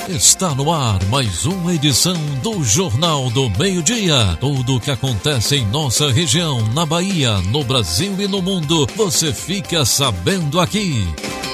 Está no ar mais uma edição do Jornal do Meio-Dia. Tudo o que acontece em nossa região, na Bahia, no Brasil e no mundo, você fica sabendo aqui.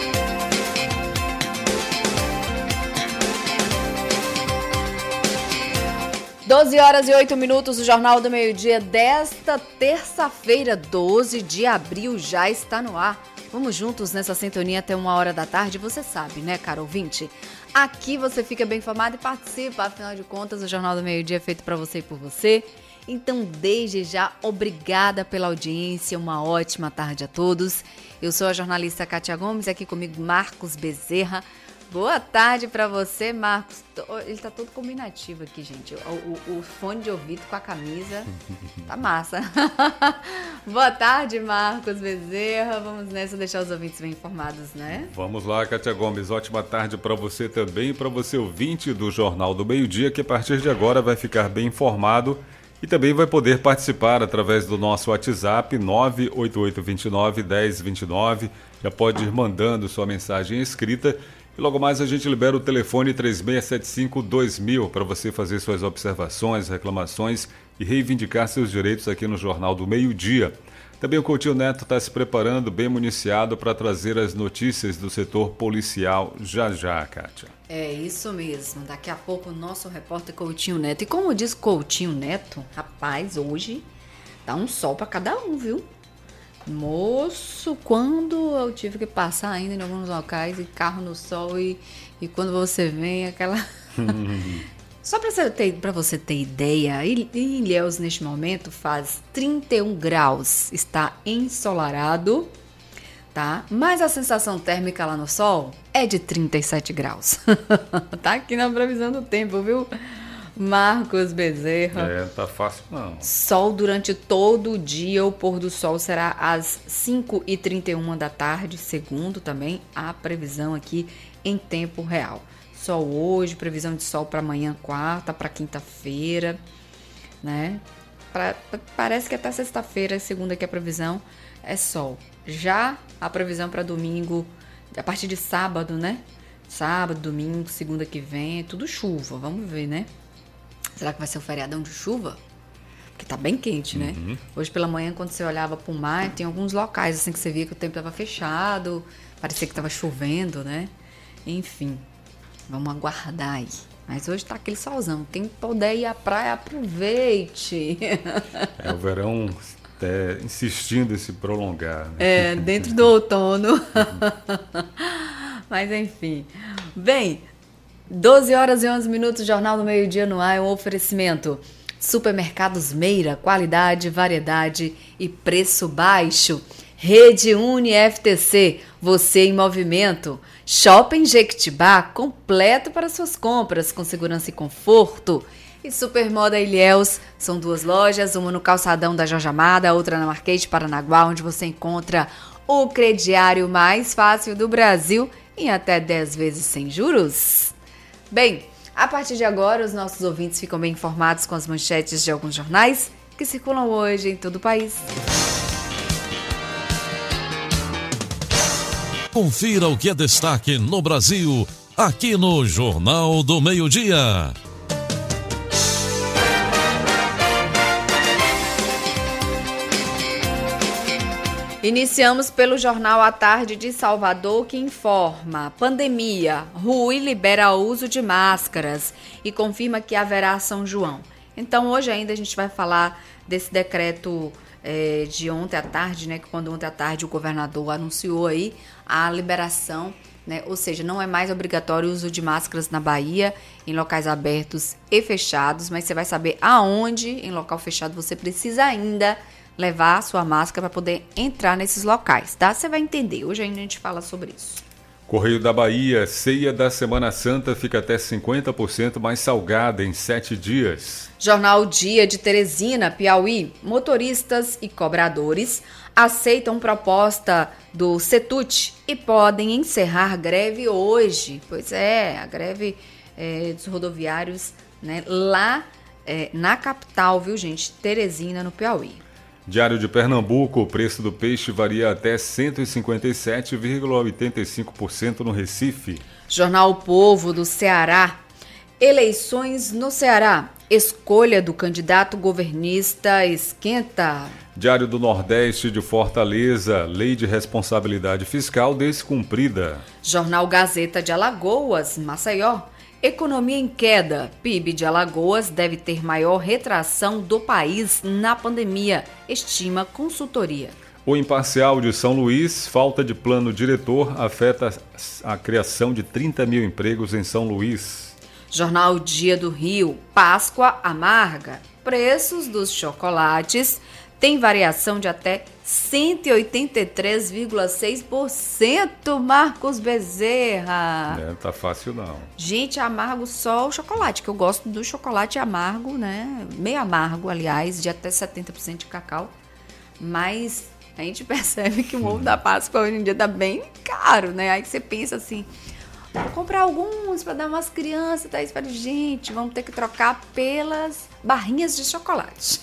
Doze horas e 8 minutos, o Jornal do Meio-Dia desta terça-feira, 12 de abril, já está no ar. Vamos juntos nessa sintonia até 1h da tarde, você sabe, né, caro ouvinte? Aqui você fica bem informado e participa, afinal de contas, o Jornal do Meio-Dia é feito para você e por você. Então, desde já, obrigada pela audiência, uma ótima tarde a todos. Eu sou a jornalista Kátia Gomes, aqui comigo Marcos Bezerra. Boa tarde para você, Marcos. Ele tá todo combinativo aqui, gente. O fone de ouvido com a camisa tá massa. Boa tarde, Marcos Bezerra. Vamos nessa deixar os ouvintes bem informados, né? Vamos lá, Kátia Gomes. Ótima tarde para você também e para você ouvinte do Jornal do Meio-Dia, que a partir de agora vai ficar bem informado e também vai poder participar através do nosso WhatsApp 988291029. Já pode ir mandando sua mensagem escrita. E logo mais a gente libera o telefone 3675-2000 para você fazer suas observações, reclamações e reivindicar seus direitos aqui no Jornal do Meio-Dia. Também o Coutinho Neto está se preparando, bem municiado, para trazer as notícias do setor policial já, Kátia. É isso mesmo. Daqui a pouco o nosso repórter Coutinho Neto. E como diz Coutinho Neto, rapaz, hoje tá um sol para cada um, viu? Moço, quando eu tive que passar ainda em alguns locais e carro no sol e quando você vem aquela... Só para você ter ideia, Ilhéus neste momento faz 31 graus, está ensolarado, tá? Mas a sensação térmica lá no sol é de 37 graus. Tá aqui na previsão do tempo, viu? Marcos Bezerra. Tá fácil não. Sol durante todo o dia, o pôr do sol será às 5h31 da tarde, segundo também a previsão aqui em tempo real. Sol hoje, previsão de sol para amanhã, quarta, para quinta-feira, né? Parece que até sexta-feira, segunda que a previsão é sol. Já a previsão para domingo, a partir de sábado, né? Sábado, domingo, segunda que vem, é tudo chuva, vamos ver, né? Será que vai ser um feriadão de chuva? Porque tá bem quente, né? Uhum. Hoje pela manhã, quando você olhava pro mar, tem alguns locais assim que você via que o tempo tava fechado, parecia que tava chovendo, né? Enfim, vamos aguardar aí. Mas hoje tá aquele solzão. Quem puder ir à praia, aproveite. O verão insistindo em se prolongar, É, né? dentro do outono. Mas enfim. Bem, 12 horas e 11 minutos, Jornal do Meio-Dia no ar, é um oferecimento. Supermercados Meira, qualidade, variedade e preço baixo. Rede Uni FTC, você em movimento. Shopping Jequitibá, completo para suas compras, com segurança e conforto. E Supermoda Ilhéus, são duas lojas, uma no calçadão da Jorge Amada, outra na Marquês de Paranaguá, onde você encontra o crediário mais fácil do Brasil em até 10 vezes sem juros. Bem, a partir de agora, os nossos ouvintes ficam bem informados com as manchetes de alguns jornais que circulam hoje em todo o país. Confira o que é destaque no Brasil, aqui no Jornal do Meio-Dia. Iniciamos pelo Jornal à Tarde de Salvador, que informa: pandemia, Rui libera o uso de máscaras e confirma que haverá São João. Então hoje ainda a gente vai falar desse decreto de ontem à tarde, né? Que quando ontem à tarde o governador anunciou aí a liberação, né? Ou seja, não é mais obrigatório o uso de máscaras na Bahia, em locais abertos e fechados, mas você vai saber aonde em local fechado você precisa ainda levar a sua máscara para poder entrar nesses locais, tá? Você vai entender, hoje ainda a gente fala sobre isso. Correio da Bahia, ceia da Semana Santa fica até 50% mais salgada em 7 dias. Jornal Dia de Teresina, Piauí, motoristas e cobradores aceitam proposta do CETUT e podem encerrar greve hoje. Pois é, a greve dos rodoviários, né, lá na capital, viu, gente? Teresina, no Piauí. Diário de Pernambuco, o preço do peixe varia até 157,85% no Recife. Jornal O Povo do Ceará. Eleições no Ceará. Escolha do candidato governista esquenta. Diário do Nordeste de Fortaleza. Lei de responsabilidade fiscal descumprida. Jornal Gazeta de Alagoas, Maceió. Economia em queda. PIB de Alagoas deve ter maior retração do país na pandemia, estima consultoria. O Imparcial de São Luís. Falta de plano diretor afeta a criação de 30 mil empregos em São Luís. Jornal Dia do Rio. Páscoa amarga. Preços dos chocolates têm variação de até 183,6%, Marcos Bezerra. Não tá fácil não. Gente, amargo só o chocolate, que eu gosto do chocolate amargo, né? Meio amargo, aliás, de até 70% de cacau. Mas a gente percebe que o ovo da Páscoa hoje em dia tá bem caro, né? Aí você pensa assim, vou comprar alguns para dar umas crianças, tá? Espero, gente, vamos ter que trocar pelas barrinhas de chocolate.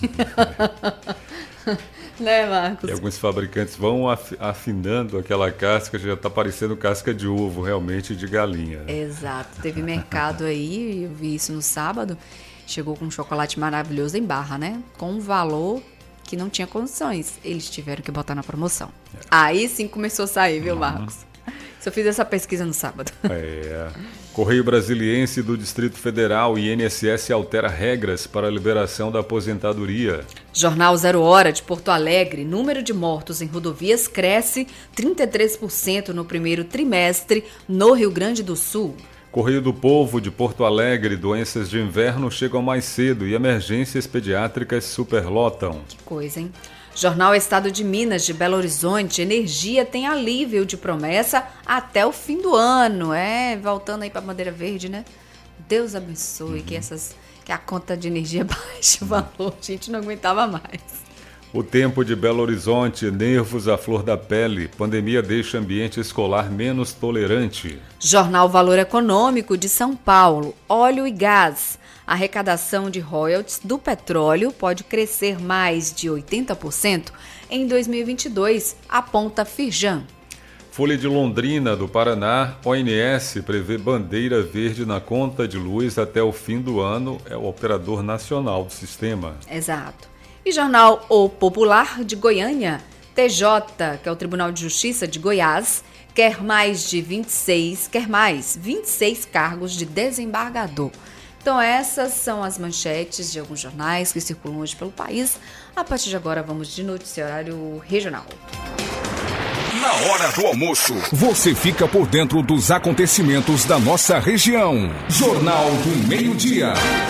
Né, Marcos? E alguns fabricantes vão afinando aquela casca, já tá parecendo casca de ovo, realmente, de galinha. Né? Exato. Teve mercado aí, eu vi isso no sábado, chegou com um chocolate maravilhoso em barra, né? Com um valor que não tinha condições. Eles tiveram que botar na promoção. Aí sim começou a sair, viu, Marcos? Eu fiz essa pesquisa no sábado. Correio Brasiliense do Distrito Federal e INSS altera regras para a liberação da aposentadoria. Jornal 0 Hora de Porto Alegre. Número de mortos em rodovias cresce 33% no primeiro trimestre no Rio Grande do Sul. Correio do Povo de Porto Alegre. Doenças de inverno chegam mais cedo e emergências pediátricas superlotam. Que coisa, hein? Jornal Estado de Minas de Belo Horizonte. Energia tem alívio de promessa até o fim do ano. Voltando aí para a bandeira verde, né? Deus abençoe que a conta de energia baixe o valor. A gente não aguentava mais. O tempo de Belo Horizonte, nervos à flor da pele. Pandemia deixa ambiente escolar menos tolerante. Jornal Valor Econômico de São Paulo. Óleo e gás. A arrecadação de royalties do petróleo pode crescer mais de 80% em 2022, aponta Firjan. Folha de Londrina, do Paraná. ONS prevê bandeira verde na conta de luz até o fim do ano. É o operador nacional do sistema. Exato. E jornal O Popular de Goiânia. TJ, que é o Tribunal de Justiça de Goiás, quer mais 26 cargos de desembargador. Então essas são as manchetes de alguns jornais que circulam hoje pelo país. A partir de agora vamos de noticiário regional. Na hora do almoço, você fica por dentro dos acontecimentos da nossa região. Jornal do Meio-Dia.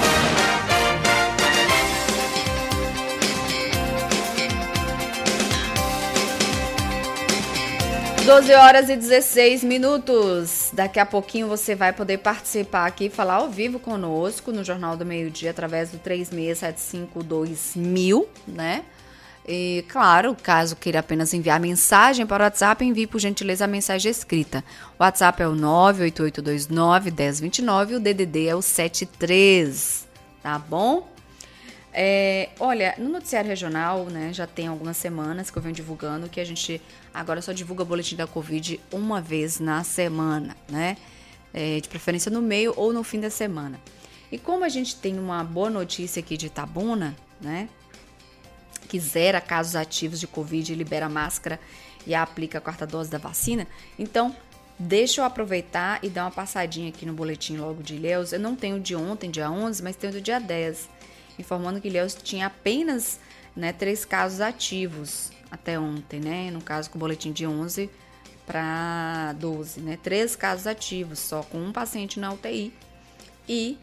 12h16. Daqui a pouquinho você vai poder participar aqui, falar ao vivo conosco no Jornal do Meio-Dia através do 36752000, né? E, claro, caso queira apenas enviar mensagem para o WhatsApp, envie, por gentileza, a mensagem escrita. O WhatsApp é o 988291029, o DDD é o 73, tá bom? Olha, no noticiário regional, né, já tem algumas semanas que eu venho divulgando que a gente agora só divulga o boletim da Covid uma vez na semana, né? De preferência no meio ou no fim da semana. E como a gente tem uma boa notícia aqui de Itabuna, né, que zera casos ativos de Covid, libera máscara e aplica a quarta dose da vacina, então deixa eu aproveitar e dar uma passadinha aqui no boletim logo de Ilhéus. Eu não tenho de ontem, dia 11, mas tenho do dia 10, informando que Ilhéus tinha apenas, né, 3 casos ativos até ontem, né? No caso, com o boletim de 11 para 12, né? 3 casos ativos, só com um paciente na UTI e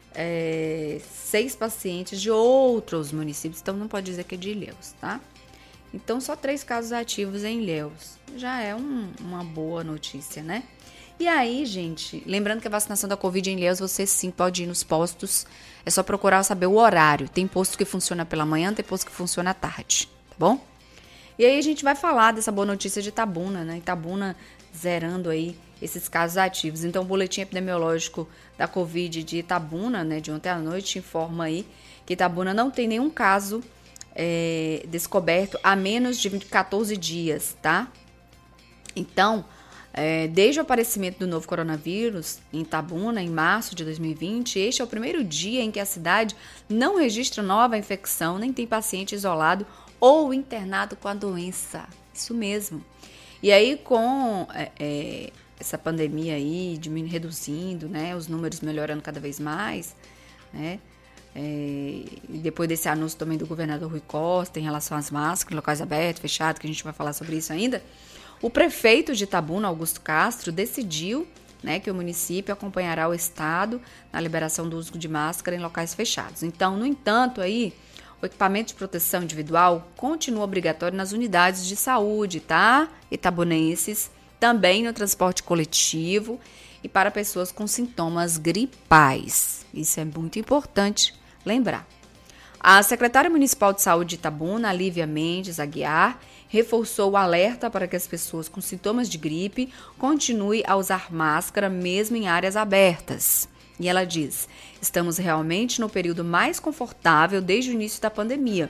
6 pacientes de outros municípios, então não pode dizer que é de Ilhéus, tá? Então, só 3 casos ativos em Ilhéus. Já é uma boa notícia, né? E aí, gente, lembrando que a vacinação da Covid em Ilhéus, você sim pode ir nos postos. É só procurar saber o horário. Tem posto que funciona pela manhã, tem posto que funciona à tarde, tá bom? E aí a gente vai falar dessa boa notícia de Itabuna, né? Itabuna zerando aí esses casos ativos. Então, o boletim epidemiológico da Covid de Itabuna, né, de ontem à noite, informa aí que Itabuna não tem nenhum caso descoberto há menos de 14 dias, tá? Então, Desde o aparecimento do novo coronavírus em Itabuna, em março de 2020, este é o primeiro dia em que a cidade não registra nova infecção, nem tem paciente isolado ou internado com a doença. Isso mesmo. E aí, com essa pandemia aí reduzindo, né, os números melhorando cada vez mais, né, e depois desse anúncio também do governador Rui Costa em relação às máscaras, locais abertos, fechados, que a gente vai falar sobre isso ainda, o prefeito de Itabuna, Augusto Castro, decidiu, né, que o município acompanhará o estado na liberação do uso de máscara em locais fechados. Então, no entanto, aí, o equipamento de proteção individual continua obrigatório nas unidades de saúde, tá? Itabunenses, também no transporte coletivo e para pessoas com sintomas gripais. Isso é muito importante lembrar. A secretária municipal de saúde de Itabuna, Lívia Mendes Aguiar, reforçou o alerta para que as pessoas com sintomas de gripe continuem a usar máscara mesmo em áreas abertas. E ela diz: estamos realmente no período mais confortável desde o início da pandemia.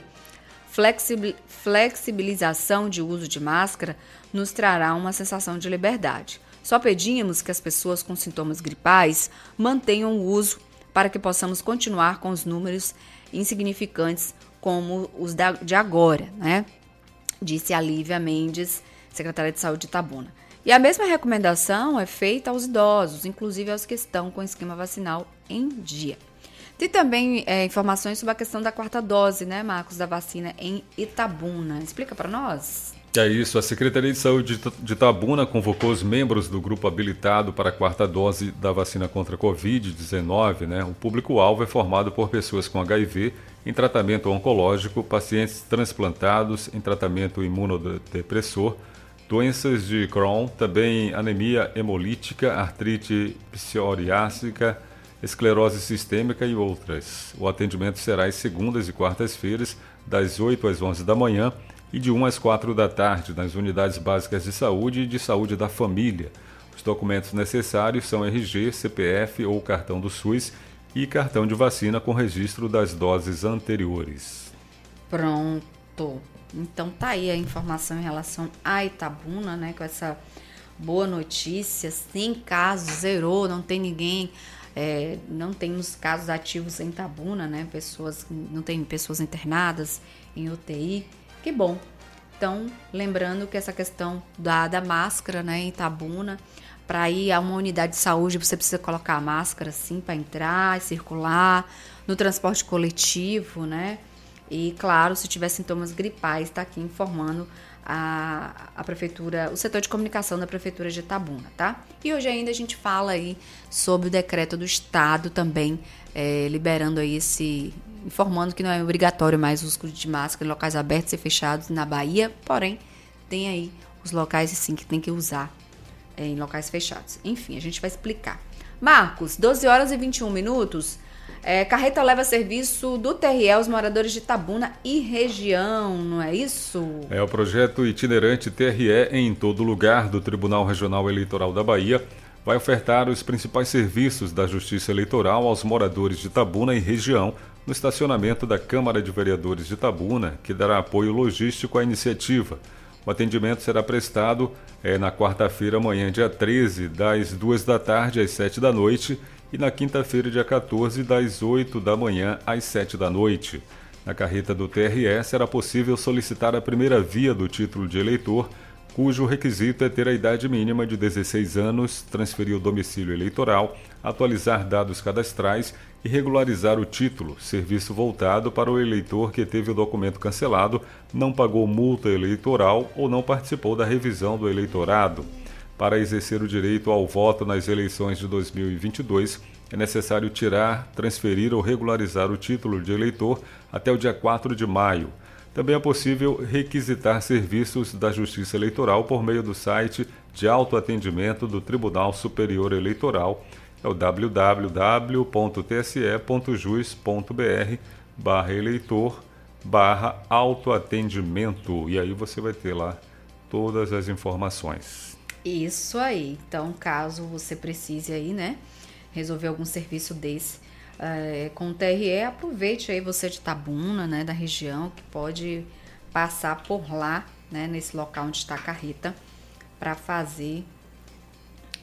Flexibilização de uso de máscara nos trará uma sensação de liberdade. Só pedimos que as pessoas com sintomas gripais mantenham o uso para que possamos continuar com os números insignificantes como os de agora, né? Disse a Lívia Mendes, secretária de Saúde de Itabuna. E a mesma recomendação é feita aos idosos, inclusive aos que estão com o esquema vacinal em dia. Tem também informações sobre a questão da 4ª dose, né, Marcos, da vacina em Itabuna. Explica para nós. É isso, a Secretaria de Saúde de Itabuna convocou os membros do grupo habilitado para a 4ª dose da vacina contra a Covid-19, né? O público-alvo é formado por pessoas com HIV em tratamento oncológico, pacientes transplantados em tratamento imunodepressor, doenças de Crohn, também anemia hemolítica, artrite psoriásica, esclerose sistêmica e outras. O atendimento será às segundas e quartas-feiras, das 8 às 11 da manhã e de 1 às 4 da tarde, nas unidades básicas de saúde e de saúde da família. Os documentos necessários são RG, CPF ou cartão do SUS e cartão de vacina com registro das doses anteriores. Pronto. Então tá aí a informação em relação a Itabuna, né? Com essa boa notícia, sem casos, zerou, não tem ninguém, não temos casos ativos em Itabuna, né? Não tem pessoas internadas em UTI. Que bom. Então, lembrando que essa questão da máscara, né, em Itabuna, para ir a uma unidade de saúde, você precisa colocar a máscara, sim, para entrar e circular, no transporte coletivo, né? E, claro, se tiver sintomas gripais, está aqui informando a prefeitura, o setor de comunicação da prefeitura de Itabuna, tá? E hoje ainda a gente fala aí sobre o decreto do estado também, liberando aí informando que não é obrigatório mais o uso de máscara em locais abertos e fechados na Bahia, porém, tem aí os locais, sim, que tem que usar em locais fechados. Enfim, a gente vai explicar. Marcos, 12 horas e 21 minutos, carreta leva serviço do TRE aos moradores de Itabuna e região, não é isso? É o projeto itinerante TRE em todo lugar do Tribunal Regional Eleitoral da Bahia vai ofertar os principais serviços da Justiça Eleitoral aos moradores de Itabuna e região no estacionamento da Câmara de Vereadores de Itabuna, que dará apoio logístico à iniciativa. O atendimento será prestado na quarta-feira, amanhã, dia 13, das 2 da tarde às 7 da noite, e na quinta-feira, dia 14, das 8 da manhã às 7 da noite. Na carreta do TRE será possível solicitar a primeira via do título de eleitor, cujo requisito é ter a idade mínima de 16 anos, transferir o domicílio eleitoral, atualizar dados cadastrais e regularizar o título, serviço voltado para o eleitor que teve o documento cancelado, não pagou multa eleitoral ou não participou da revisão do eleitorado. Para exercer o direito ao voto nas eleições de 2022, é necessário tirar, transferir ou regularizar o título de eleitor até o dia 4 de maio. Também é possível requisitar serviços da Justiça Eleitoral por meio do site de autoatendimento do Tribunal Superior Eleitoral, é o www.tse.jus.br/eleitor/autoatendimento. E aí você vai ter lá todas as informações. Isso aí. Então, caso você precise aí, né, resolver algum serviço desse com o TRE, aproveite aí você de Itabuna, né, da região, que pode passar por lá, né, nesse local onde está a carreta, para fazer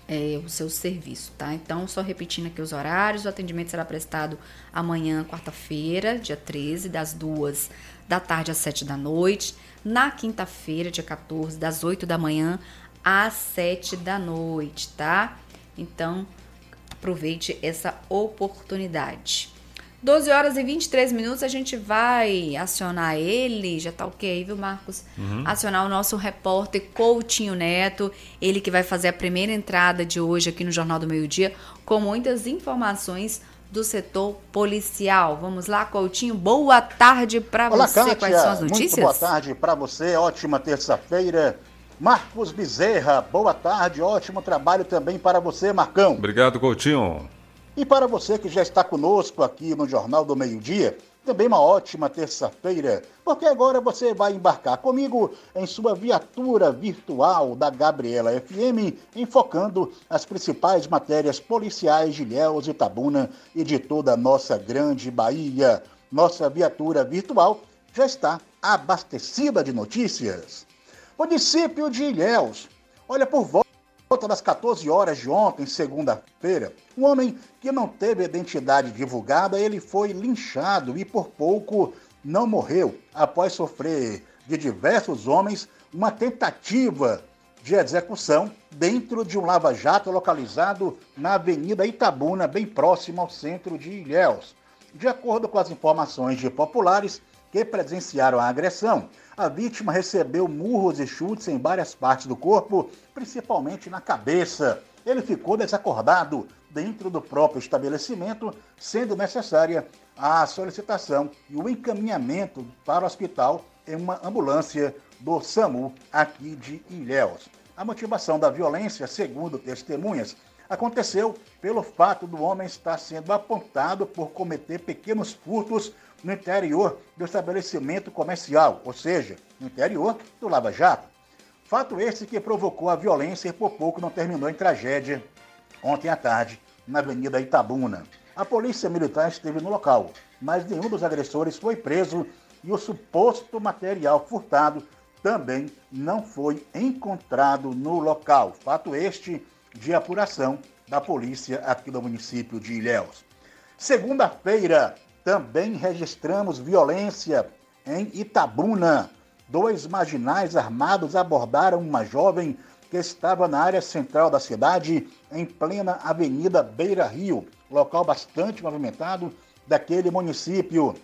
o seu serviço, tá? Então, só repetindo aqui os horários, o atendimento será prestado amanhã, quarta-feira, dia 13, das 2 da tarde às 7 da noite, na quinta-feira, dia 14, das 8 da manhã às 7 da noite, tá? Então, aproveite essa oportunidade. 12 horas e 23 minutos, a gente vai acionar ele, já tá ok, viu, Marcos? Acionar o nosso repórter Coutinho Neto, ele que vai fazer a primeira entrada de hoje aqui no Jornal do Meio-Dia, com muitas informações do setor policial. Vamos lá, Coutinho, boa tarde para você. Kátia, quais são as notícias? Muito boa tarde para você, ótima terça-feira. Marcos Bezerra, boa tarde, ótimo trabalho também para você, Marcão. Obrigado, Coutinho. E para você que já está conosco aqui no Jornal do Meio-Dia, também uma ótima terça-feira, porque agora você vai embarcar comigo em sua viatura virtual da Gabriela FM, enfocando as principais matérias policiais de Ilhéus, Itabuna e de toda a nossa grande Bahia. Nossa viatura virtual já está abastecida de notícias. Município de Ilhéus, olha, por volta das 14 horas de ontem, segunda-feira, um homem que não teve identidade divulgada, ele foi linchado e por pouco não morreu após sofrer de diversos homens uma tentativa de execução dentro de um lava-jato localizado na Avenida Itabuna, bem próximo ao centro de Ilhéus. De acordo com as informações de populares que presenciaram a agressão, a vítima recebeu murros e chutes em várias partes do corpo, principalmente na cabeça. Ele ficou desacordado dentro do próprio estabelecimento, sendo necessária a solicitação e o encaminhamento para o hospital em uma ambulância do SAMU aqui de Ilhéus. A motivação da violência, segundo testemunhas, aconteceu pelo fato do homem estar sendo apontado por cometer pequenos furtos no interior do estabelecimento comercial, ou seja, no interior do Lava Jato. Fato esse que provocou a violência e por pouco não terminou em tragédia ontem à tarde na Avenida Itabuna. A polícia militar esteve no local, mas nenhum dos agressores foi preso e o suposto material furtado também não foi encontrado no local. Fato este de apuração da polícia aqui do município de Ilhéus. Segunda-feira, também registramos violência em Itabuna. 2 marginais armados abordaram uma jovem que estava na área central da cidade, em plena Avenida Beira Rio, local bastante movimentado daquele município.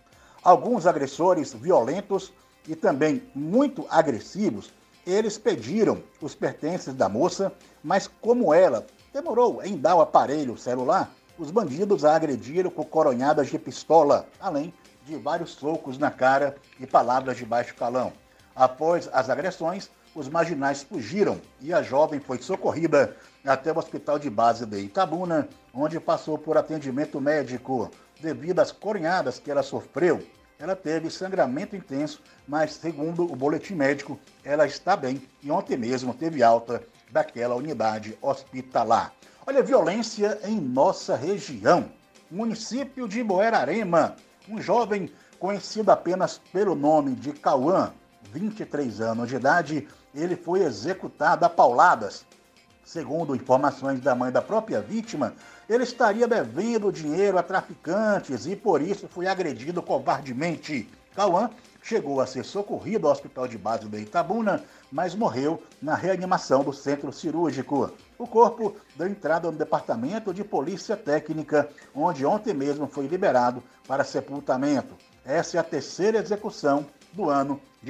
Alguns agressores violentos e também muito agressivos, eles pediram os pertences da moça, mas como ela demorou em dar o aparelho celular, os bandidos a agrediram com coronhadas de pistola, além de vários socos na cara e palavras de baixo calão. Após as agressões, os marginais fugiram e a jovem foi socorrida até o hospital de base de Itabuna, onde passou por atendimento médico. Devido às coronhadas que ela sofreu, ela teve sangramento intenso, mas segundo o boletim médico, ela está bem e ontem mesmo teve alta daquela unidade hospitalar. Olha, violência em nossa região. Município de Buerarema, um jovem conhecido apenas pelo nome de Cauã, 23 anos de idade, ele foi executado a pauladas. Segundo informações da mãe da própria vítima, ele estaria devendo dinheiro a traficantes e por isso foi agredido covardemente. Cauã chegou a ser socorrido ao hospital de base de Itabuna, mas morreu na reanimação do centro cirúrgico. O corpo deu entrada no departamento de polícia técnica, onde ontem mesmo foi liberado para sepultamento. Essa é a terceira execução do ano de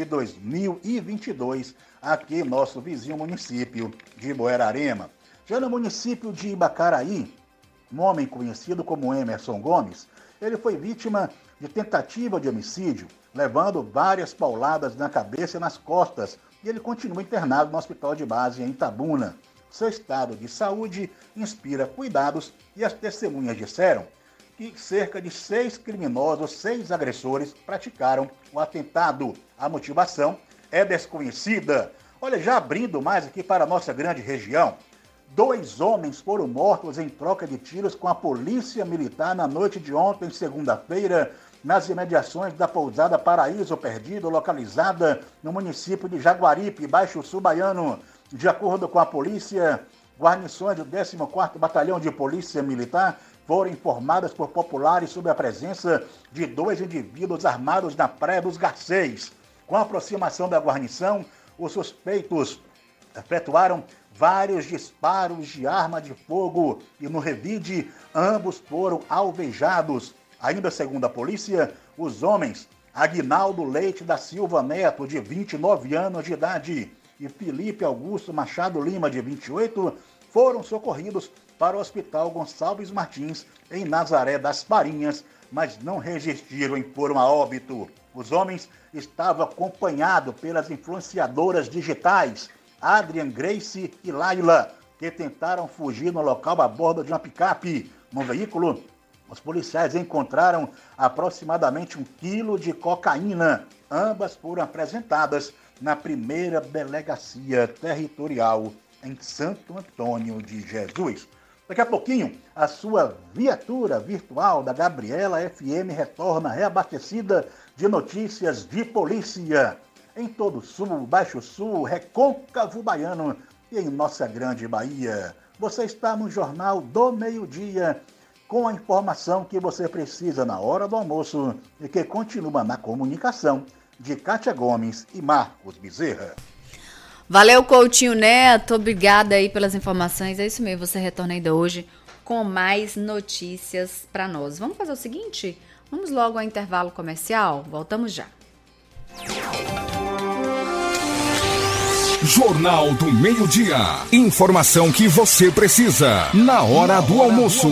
2022, aqui em nosso vizinho município de Buerarema. Já no município de Ibacaraí, um homem conhecido como Emerson Gomes, ele foi vítima de tentativa de homicídio, levando várias pauladas na cabeça e nas costas, e ele continua internado no hospital de base em Itabuna. Seu estado de saúde inspira cuidados e as testemunhas disseram que cerca de 6 criminosos, 6 agressores praticaram o atentado. A motivação é desconhecida. Olha, já abrindo mais aqui para a nossa grande região, 2 homens foram mortos em troca de tiros com a polícia militar na noite de ontem, segunda-feira, nas imediações da pousada Paraíso Perdido, localizada no município de Jaguaripe, Baixo Sul Baiano. De acordo com a polícia, Guarnições do 14º Batalhão de Polícia Militar foram informadas por populares sobre a presença de 2 indivíduos armados na Praia dos Garcês. Com a aproximação da guarnição, os suspeitos efetuaram vários disparos de arma de fogo e no revide ambos foram alvejados. Ainda segundo a polícia, os homens Aguinaldo Leite da Silva Neto, de 29 anos de idade, e Felipe Augusto Machado Lima, de 28, foram socorridos para o Hospital Gonçalves Martins, em Nazaré das Farinhas, mas não resistiram em foram a óbito. Os homens estavam acompanhados pelas influenciadoras digitais Adrian, Grace e Laila, que tentaram fugir no local a bordo de uma picape. No veículo, os policiais encontraram aproximadamente 1 quilo de cocaína. Ambas foram apresentadas na primeira delegacia territorial em Santo Antônio de Jesus. Daqui a pouquinho, a sua viatura virtual da Gabriela FM retorna reabastecida de notícias de polícia em todo o Sul, Baixo Sul, Recôncavo Baiano e em nossa grande Bahia. Você está no Jornal do Meio-Dia, com a informação que você precisa na hora do almoço e que continua na comunicação de Kátia Gomes e Marcos Bezerra. Valeu, Coutinho Neto, obrigada aí pelas informações. É isso mesmo, você retorna ainda hoje com mais notícias para nós. Vamos fazer o seguinte? Vamos logo ao intervalo comercial, voltamos já. Jornal do Meio-Dia. Informação que você precisa na hora do almoço.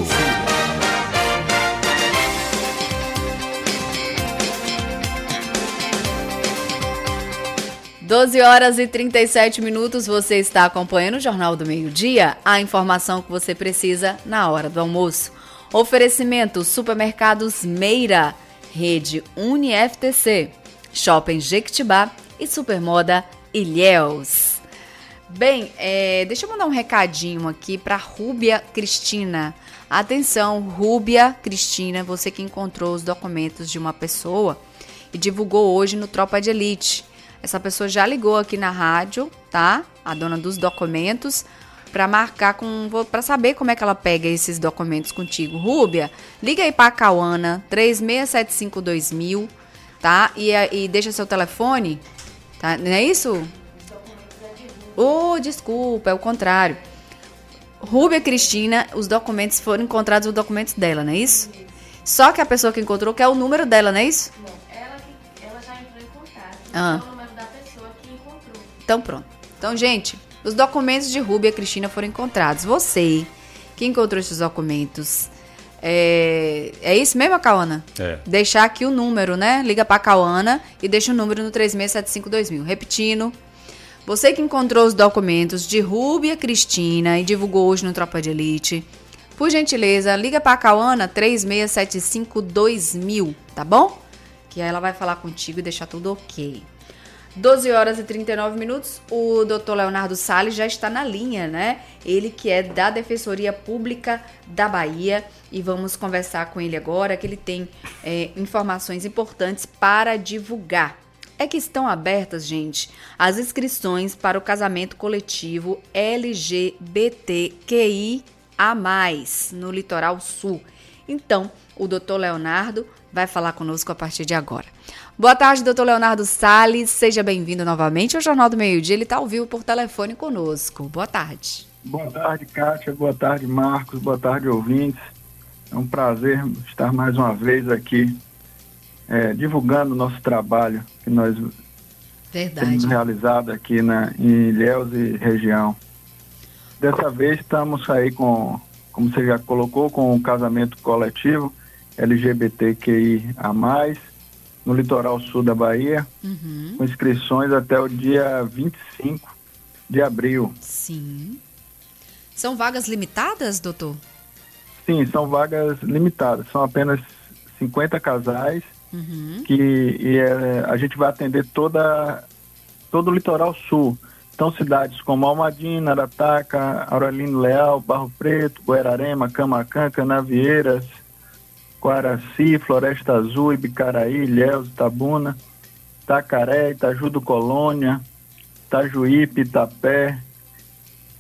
12h37, você está acompanhando o Jornal do Meio-Dia, a informação que você precisa na hora do almoço. Oferecimento: Supermercados Meira, Rede UniFTC, Shopping Jequitibá e Supermoda Ilhéus. Bem, deixa eu mandar um recadinho aqui para Rúbia Cristina. Atenção, Rúbia Cristina, você que encontrou os documentos de uma pessoa e divulgou hoje no Tropa de Elite. Essa pessoa já ligou aqui na rádio, tá? A dona dos documentos, para marcar para saber como é que ela pega esses documentos contigo. Rúbia, liga aí para a Cauana, 36752000, tá? E deixa seu telefone, tá? Não é isso? Desculpa, é o contrário. Rúbia Cristina, os documentos foram encontrados, os documentos dela, não é isso? Só que a pessoa que encontrou quer o número dela, não é isso? Não, ela já entrou em contato. Ah. Então pronto. Então, gente, os documentos de Rúbia Cristina foram encontrados. Você que encontrou esses documentos, é isso mesmo, Cauana? É. Deixar aqui o número, né? Liga pra Cauana e deixa o número no 36752000. Repetindo, você que encontrou os documentos de Rúbia Cristina e divulgou hoje no Tropa de Elite, por gentileza, liga pra Cauana, 36752000, tá bom? Que aí ela vai falar contigo e deixar tudo ok. 12h39, o doutor Leonardo Salles já está na linha, né? Ele que é da Defensoria Pública da Bahia, e vamos conversar com ele agora, que ele tem informações importantes para divulgar. É que estão abertas, gente, as inscrições para o casamento coletivo LGBTQIA+, no Litoral Sul. Então, o doutor Leonardo vai falar conosco a partir de agora. Boa tarde, doutor Leonardo Salles. Seja bem-vindo novamente ao Jornal do Meio-Dia. Ele está ao vivo por telefone conosco. Boa tarde. Boa tarde, Kátia. Boa tarde, Marcos. Boa tarde, ouvintes. É um prazer estar mais uma vez aqui divulgando o nosso trabalho que nós temos realizado aqui em Ilhéus e região. Dessa vez estamos aí como você já colocou, com o casamento coletivo LGBTQIA+, no litoral sul da Bahia, com inscrições até o dia 25 de abril. Sim. São vagas limitadas, doutor? Sim, são vagas limitadas. São apenas 50 casais que a gente vai atender todo o litoral sul. Então, cidades como Almadina, Arataca, Aurelino Leal, Barro Preto, Guararema, Camaquã, Canavieiras, Quaraci, Floresta Azul, Ibicaraí, Ilhéus, Itabuna, Itacaré, Itajú do Colônia, Itajuípe, Itapé,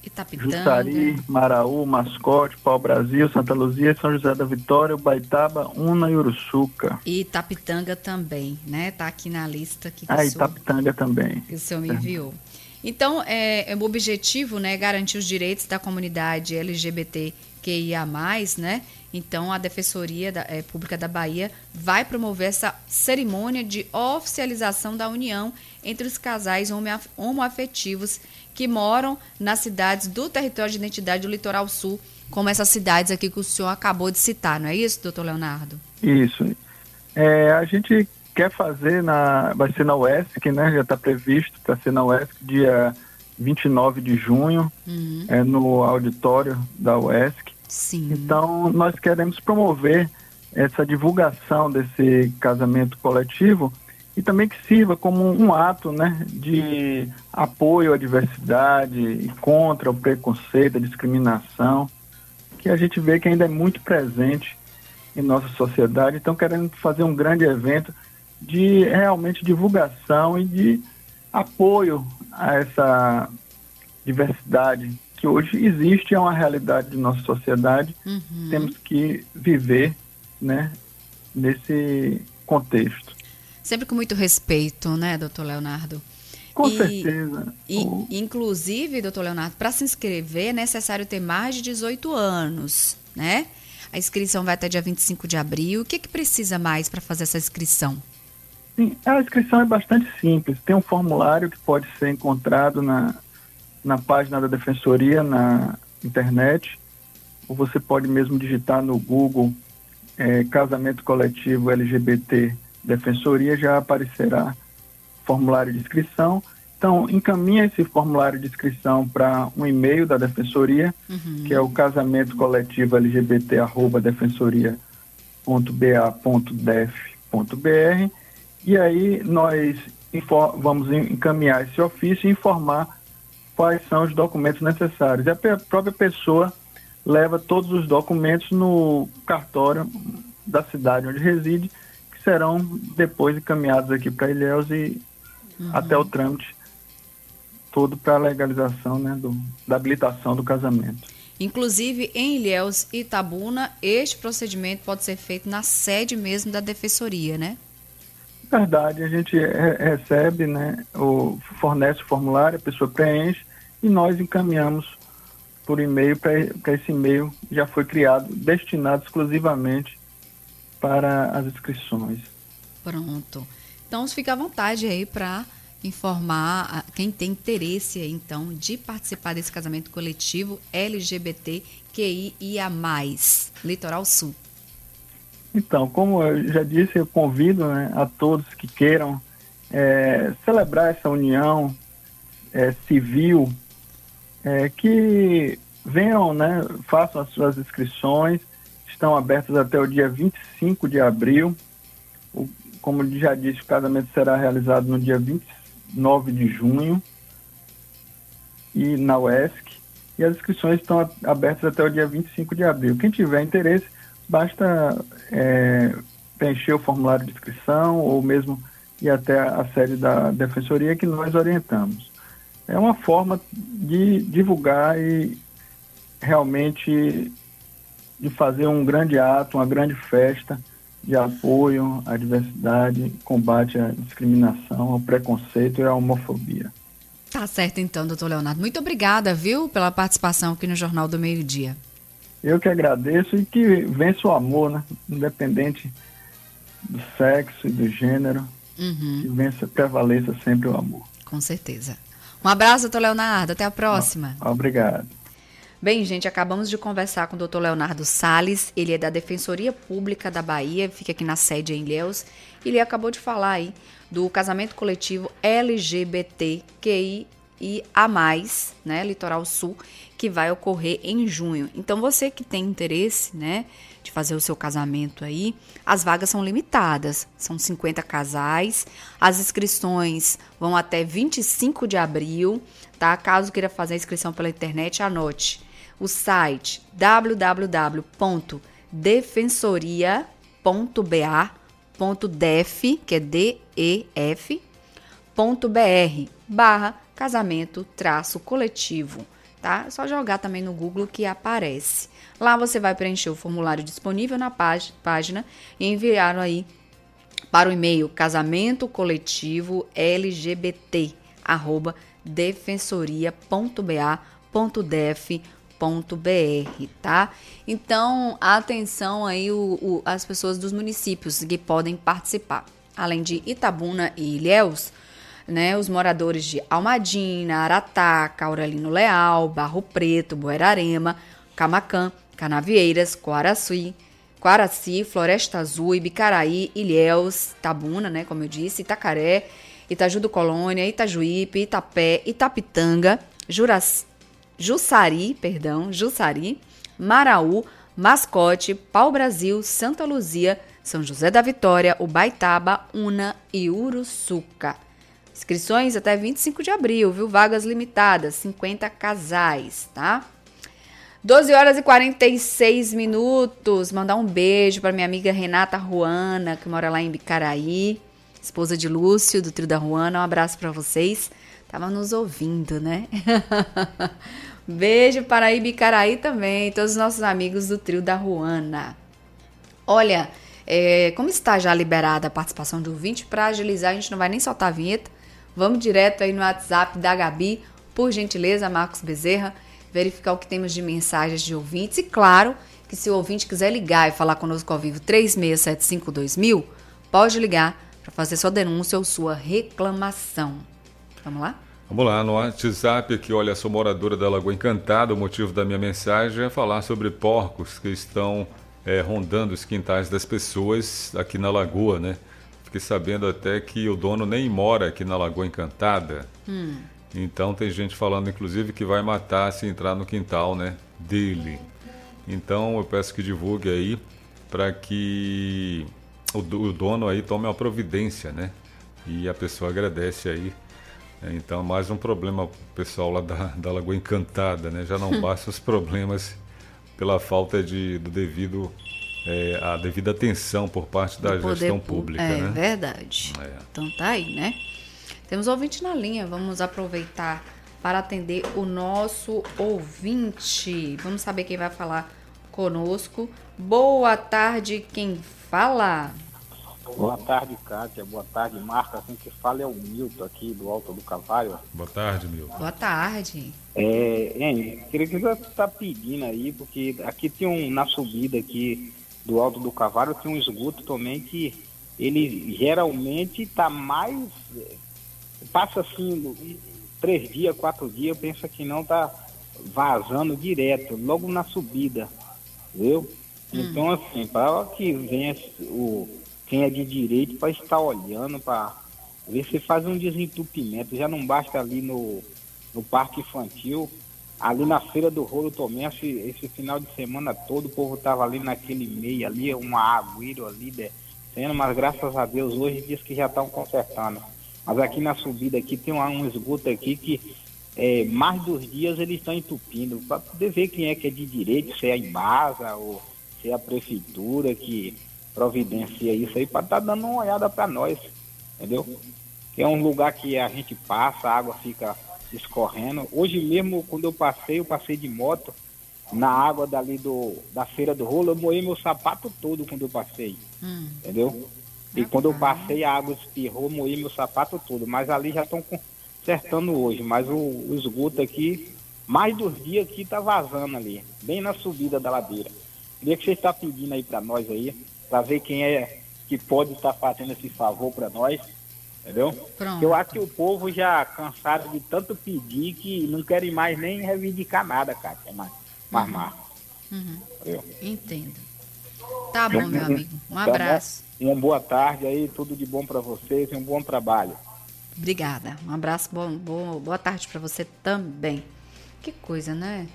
Itapitanga, Jussari, Maraú, Mascote, Pau-Brasil, Santa Luzia, São José da Vitória, Ubaitaba, Una e Uruçuca. E Itapitanga também, né? Tá aqui na lista que Itapitanga também. Que o senhor me enviou. Então, o objetivo, né, é garantir os direitos da comunidade LGBTQIA+, né? Então, a Defensoria Pública da Bahia vai promover essa cerimônia de oficialização da união entre os casais homoafetivos que moram nas cidades do território de identidade do Litoral Sul, como essas cidades aqui que o senhor acabou de citar, não é isso, doutor Leonardo? Isso. A gente quer fazer, vai ser na UESC, né? Já está previsto para ser na UESC, dia 29 de junho, no auditório da UESC. Sim. Então, nós queremos promover essa divulgação desse casamento coletivo e também que sirva como um ato, né, de apoio à diversidade e contra o preconceito, a discriminação, que a gente vê que ainda é muito presente em nossa sociedade. Então, queremos fazer um grande evento de realmente divulgação e de apoio a essa diversidade que hoje existe, é uma realidade de nossa sociedade. Temos que viver, né, nesse contexto. Sempre com muito respeito, né, doutor Leonardo? Com certeza. Inclusive, doutor Leonardo, para se inscrever é necessário ter mais de 18 anos, né? A inscrição vai até dia 25 de abril. O que precisa mais para fazer essa inscrição? Sim, a inscrição é bastante simples. Tem um formulário que pode ser encontrado na página da Defensoria, na internet, ou você pode mesmo digitar no Google Casamento Coletivo LGBT Defensoria, já aparecerá formulário de inscrição. Então, encaminha esse formulário de inscrição para um e-mail da Defensoria, que é o casamento coletivo lgbt@defensoria.ba.def.br, e aí nós vamos encaminhar esse ofício e informar quais são os documentos necessários. E a própria pessoa leva todos os documentos no cartório da cidade onde reside, que serão depois encaminhados aqui para Ilhéus e até o trâmite todo para a legalização, né, da habilitação do casamento. Inclusive, em Ilhéus e Itabuna, este procedimento pode ser feito na sede mesmo da Defensoria, né? Verdade, a gente recebe, né, fornece o formulário, a pessoa preenche e nós encaminhamos por e-mail, para esse e-mail já foi criado, destinado exclusivamente para as inscrições. Pronto. Então, fica à vontade aí para informar quem tem interesse aí, então, de participar desse casamento coletivo LGBTQIA+, Litoral Sul. Então, como eu já disse, eu convido, né, a todos que queiram celebrar essa união civil, que venham, né, façam as suas inscrições, estão abertas até o dia 25 de abril. Como já disse, o casamento será realizado no dia 29 de junho e na UESC, e as inscrições estão abertas até o dia 25 de abril. Quem tiver interesse, basta preencher o formulário de inscrição ou mesmo ir até a sede da Defensoria, que nós orientamos. É uma forma de divulgar e realmente de fazer um grande ato, uma grande festa de apoio à diversidade, combate à discriminação, ao preconceito e à homofobia. Tá certo então, doutor Leonardo. Muito obrigada, viu, pela participação aqui no Jornal do Meio-Dia. Eu que agradeço e que vença o amor, né? Independente do sexo e do gênero, que prevaleça sempre o amor. Com certeza. Um abraço, doutor Leonardo. Até a próxima. Obrigado. Bem, gente, acabamos de conversar com o doutor Leonardo Salles. Ele é da Defensoria Pública da Bahia, fica aqui na sede em Ilhéus. Ele acabou de falar aí do casamento coletivo LGBTQIA+, né, Litoral Sul, que vai ocorrer em junho. Então, você que tem interesse, né, de fazer o seu casamento aí, as vagas são limitadas, são 50 casais, as inscrições vão até 25 de abril, tá? Caso queira fazer a inscrição pela internet, anote o site www.defensoria.ba.def, que é DEF.br/casamento-coletivo. tá? É só jogar também no Google que aparece. Lá você vai preencher o formulário disponível na página e enviar aí para o e-mail casamentocoletivo.lgbt@defensoria.ba.def.br, tá? Então, atenção aí as pessoas dos municípios que podem participar. Além de Itabuna e Ilhéus, né, os moradores de Almadina, Arataca, Aurelino Leal, Barro Preto, Buerarema, Camacã, Canavieiras, Coaraci, Floresta Azul, Ibicaraí, Ilhéus, Itabuna, né, como eu disse, Itacaré, Itaju do Colônia, Itajuípe, Itapé, Itapitanga, Jussari, Maraú, Mascote, Pau-Brasil, Santa Luzia, São José da Vitória, Ubaitaba, Una e Uruçuca. Inscrições até 25 de abril, viu? Vagas limitadas, 50 casais, tá? 12h46. Mandar um beijo para minha amiga Renata Ruana, que mora lá em Bicaraí, esposa de Lúcio, do Trio da Ruana. Um abraço para vocês. Tava nos ouvindo, né? Beijo para Ibicaraí também, todos os nossos amigos do Trio da Ruana. Olha, como está já liberada a participação de ouvinte, para agilizar, a gente não vai nem soltar a vinheta. Vamos direto aí no WhatsApp da Gabi, por gentileza, Marcos Bezerra, verificar o que temos de mensagens de ouvintes. E claro, que se o ouvinte quiser ligar e falar conosco ao vivo 3675-2000, pode ligar para fazer sua denúncia ou sua reclamação. Vamos lá? Vamos lá, no WhatsApp aqui, olha, sou moradora da Lagoa Encantada, o motivo da minha mensagem é falar sobre porcos que estão rondando os quintais das pessoas aqui na Lagoa, né? Fiquei sabendo até que o dono nem mora aqui na Lagoa Encantada. Então tem gente falando, inclusive, que vai matar se entrar no quintal, né, dele. Então eu peço que divulgue aí para que o dono aí tome uma providência, né? E a pessoa agradece aí. Então mais um problema pro pessoal lá da Lagoa Encantada, né? Já não basta os problemas pela falta do devido... a devida atenção por parte da gestão pública, né? É verdade. Então tá aí, né? Temos ouvinte na linha, vamos aproveitar para atender o nosso ouvinte. Vamos saber quem vai falar conosco. Boa tarde, quem fala? Boa tarde, Kátia. Boa tarde, Marcos. Quem que fala é o Milton aqui do Alto do Calvário. Boa tarde, Milton. Boa tarde. Queria que você está pedindo aí, porque aqui tem na subida aqui do Alto do Calvário tem um esgoto também que ele geralmente está mais... Passa assim 3 dias, 4 dias, pensa que não está vazando direto, logo na subida, entendeu? Então assim, para que venha quem é de direito para estar olhando, para ver se faz um desentupimento. Já não basta ali no Parque Infantil, ali na Feira do Rolo também, esse final de semana todo o povo estava ali naquele meio ali, uma agüeiro ali descendo, mas graças a Deus hoje diz que já estão consertando. Mas aqui na subida aqui tem um esgoto aqui que mais dos dias eles estão entupindo, para poder ver quem é que é de direito, se é a Embasa ou se é a prefeitura que providencia isso aí, para estar dando uma olhada para nós, entendeu? Que é um lugar que a gente passa, a água fica escorrendo. Hoje mesmo, quando eu passei de moto, na água dali da Feira do Rolo, eu moei meu sapato todo quando eu passei, entendeu? E quando eu passei, a água espirrou, moí meu sapato todo. Mas ali já estão consertando hoje. Mas o esgoto aqui, mais dos dias aqui tá vazando ali, bem na subida da ladeira. Queria que você está pedindo aí para nós aí, para ver quem é que pode estar fazendo esse favor para nós, entendeu? Pronto. Eu acho que o povo já cansado de tanto pedir que não querem mais nem reivindicar nada, Kátia, mais Marcos. Entendo. Tá bom, meu amigo. Um abraço. Uma boa tarde aí, tudo de bom para vocês e um bom trabalho. Obrigada. Um abraço, boa tarde para você também. Que coisa, né?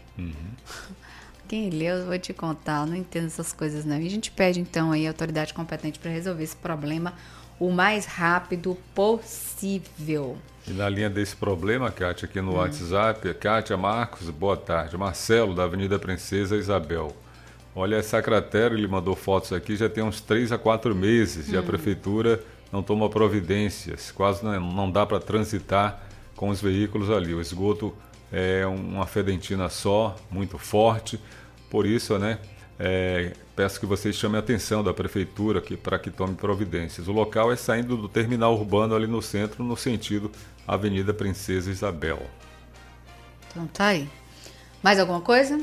Quem leu, eu vou te contar, eu não entendo essas coisas não. E a gente pede então aí a autoridade competente para resolver esse problema o mais rápido possível. E na linha desse problema, Kátia, aqui no WhatsApp, Kátia, Marcos, boa tarde. Marcelo, da Avenida Princesa Isabel. Olha, essa cratera, ele mandou fotos aqui, já tem uns 3 a 4 meses e a prefeitura não toma providências, quase não dá para transitar com os veículos ali. O esgoto é uma fedentina só, muito forte. Por isso, né, peço que vocês chamem a atenção da prefeitura para que tome providências. O local é saindo do terminal urbano ali no centro, no sentido Avenida Princesa Isabel. Então tá aí. Mais alguma coisa?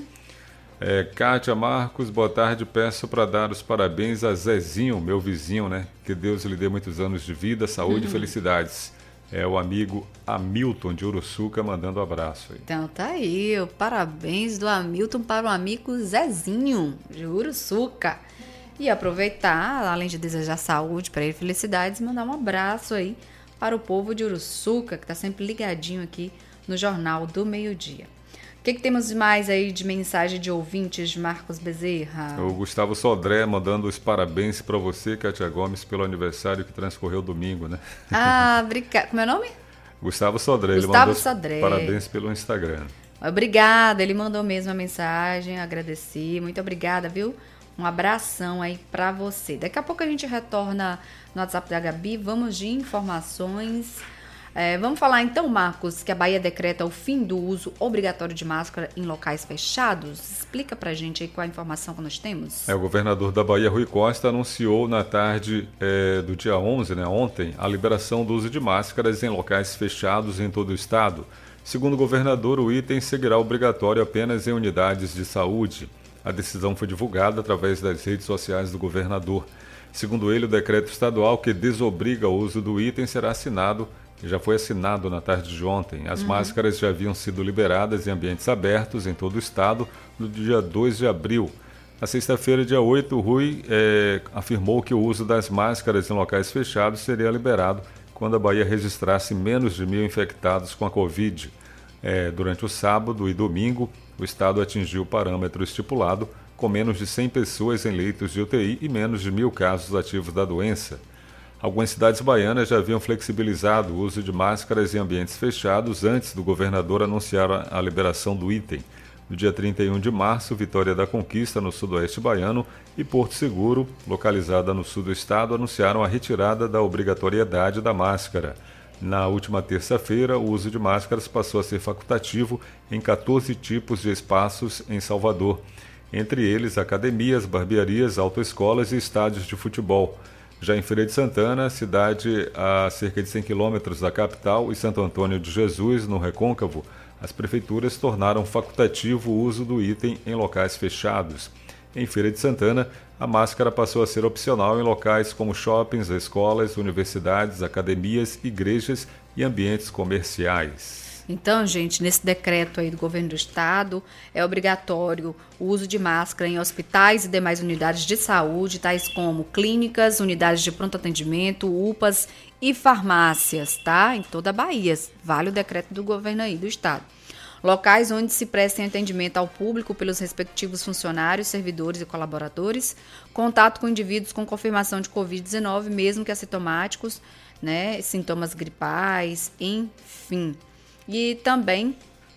Kátia, Marcos, boa tarde. Peço para dar os parabéns a Zezinho, meu vizinho, né? Que Deus lhe dê muitos anos de vida, saúde e felicidades. É o amigo Hamilton de Uruçuca mandando um abraço aí. Então tá aí, parabéns do Hamilton para o amigo Zezinho de Uruçuca. E aproveitar, além de desejar saúde para ele, felicidades, mandar um abraço aí para o povo de Uruçuca, que está sempre ligadinho aqui no Jornal do Meio-Dia. O que temos mais aí de mensagem de ouvintes de Marcos Bezerra? O Gustavo Sodré mandando os parabéns para você, Kátia Gomes, pelo aniversário que transcorreu domingo, né? Ah, obrigada. Como é o nome? Gustavo Sodré. Gustavo Sodré. Parabéns pelo Instagram. Obrigada, ele mandou mesmo a mensagem, agradeci. Muito obrigada, viu? Um abração aí para você. Daqui a pouco a gente retorna no WhatsApp da Gabi. Vamos de informações. Vamos falar então, Marcos, que a Bahia decreta o fim do uso obrigatório de máscara em locais fechados. Explica pra gente aí qual a informação que nós temos. O governador da Bahia, Rui Costa, anunciou na tarde do dia 11, né, ontem, a liberação do uso de máscaras em locais fechados em todo o estado. Segundo o governador, o item seguirá obrigatório apenas em unidades de saúde. A decisão foi divulgada através das redes sociais do governador. Segundo ele, o decreto estadual que desobriga o uso do item será assinado. Já foi assinado na tarde de ontem. As máscaras já haviam sido liberadas em ambientes abertos em todo o estado no dia 2 de abril. Na sexta-feira, dia 8, o Rui afirmou que o uso das máscaras em locais fechados seria liberado quando a Bahia registrasse menos de 1.000 infectados com a Covid. Durante o sábado e domingo, o estado atingiu o parâmetro estipulado, com menos de 100 pessoas em leitos de UTI e menos de 1.000 casos ativos da doença. Algumas cidades baianas já haviam flexibilizado o uso de máscaras em ambientes fechados antes do governador anunciar a liberação do item. No dia 31 de março, Vitória da Conquista, no sudoeste baiano, e Porto Seguro, localizada no sul do estado, anunciaram a retirada da obrigatoriedade da máscara. Na última terça-feira, o uso de máscaras passou a ser facultativo em 14 tipos de espaços em Salvador, entre eles academias, barbearias, autoescolas e estádios de futebol. Já em Feira de Santana, cidade a cerca de 100 quilômetros da capital, e Santo Antônio de Jesus, no Recôncavo, as prefeituras tornaram facultativo o uso do item em locais fechados. Em Feira de Santana, a máscara passou a ser opcional em locais como shoppings, escolas, universidades, academias, igrejas e ambientes comerciais. Então, gente, nesse decreto aí do governo do estado, é obrigatório o uso de máscara em hospitais e demais unidades de saúde, tais como clínicas, unidades de pronto atendimento, UPAs e farmácias, tá? Em toda a Bahia, vale o decreto do governo aí do estado. Locais onde se prestem atendimento ao público pelos respectivos funcionários, servidores e colaboradores, contato com indivíduos com confirmação de Covid-19, mesmo que assintomáticos, né? Sintomas gripais, enfim. E também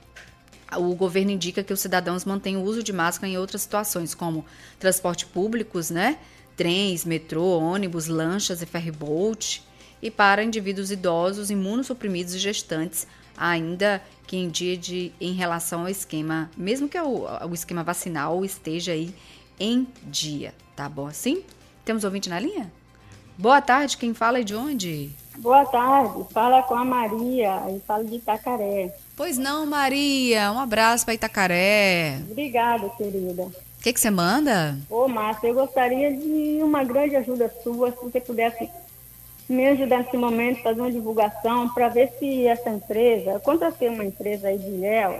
o governo indica que os cidadãos mantenham o uso de máscara em outras situações, como transporte públicos, né? Trens, metrô, ônibus, lanchas e ferryboat. E para indivíduos idosos, imunossuprimidos e gestantes, ainda que em relação ao esquema, mesmo que o esquema vacinal esteja aí em dia, tá bom assim? Temos ouvinte na linha? Boa tarde, quem fala é de onde? Boa tarde, fala com a Maria, e falo de Itacaré. Pois não, Maria, um abraço para Itacaré. Obrigada, querida. O que você manda? Ô, Márcia, eu gostaria de uma grande ajuda sua, se você pudesse me ajudar nesse momento, fazer uma divulgação para ver se essa empresa, eu contratei uma empresa aí de Ilhéus,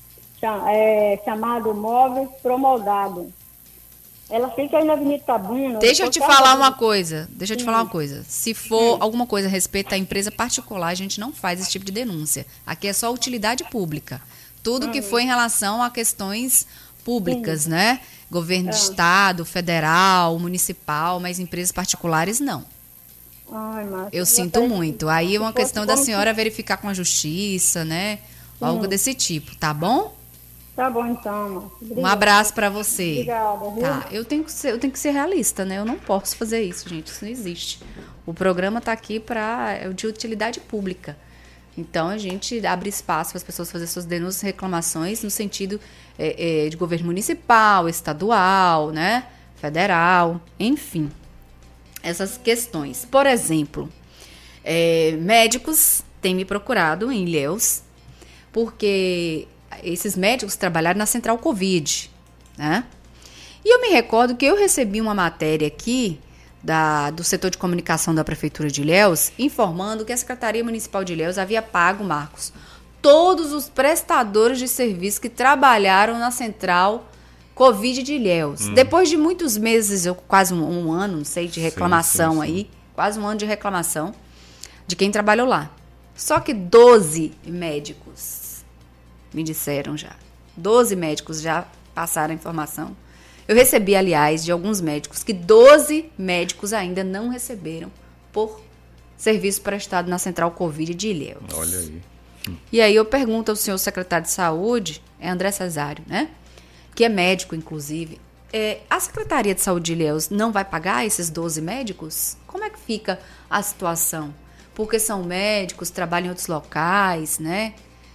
chamada Móveis Promoldado. Ela fica aí na Avenida Itabuna. Deixa eu te falar uma coisa. Se for alguma coisa a respeito à empresa particular, a gente não faz esse tipo de denúncia. Aqui é só utilidade pública. Tudo que for em relação a questões públicas, né? Governo de estado, federal, municipal, mas empresas particulares não. Ai, Márcia, eu sinto muito. Aí é uma questão da senhora verificar com a justiça, né? Algo desse tipo, tá bom? Tá bom, então. Um abraço para você. Obrigada. Viu? Tá, eu tenho que ser realista, né? Eu não posso fazer isso, gente. Isso não existe. O programa tá aqui de utilidade pública, Então, a gente abre espaço para as pessoas fazerem suas denúncias e reclamações no sentido de governo municipal, estadual, né, federal, enfim. Essas questões. Por exemplo, médicos têm me procurado em Ilhéus, porque esses médicos trabalharam na Central Covid, né? E eu me recordo que eu recebi uma matéria aqui do setor de comunicação da Prefeitura de Ilhéus, informando que a Secretaria Municipal de Ilhéus havia pago, Marcos, todos os prestadores de serviço que trabalharam na Central Covid de Ilhéus. Depois de muitos meses, quase um ano, não sei, de reclamação sim. Aí, quase um ano de reclamação de quem trabalhou lá. Só que 12 médicos me disseram já. 12 médicos já passaram a informação. Eu recebi, aliás, de alguns médicos que 12 médicos ainda não receberam por serviço prestado na Central Covid de Ilhéus. Olha aí. E aí eu pergunto ao senhor secretário de Saúde, André Cesário, né? Que é médico, inclusive. A Secretaria de Saúde de Ilhéus não vai pagar esses 12 médicos? Como é que fica a situação? Porque são médicos, trabalham em outros locais, né?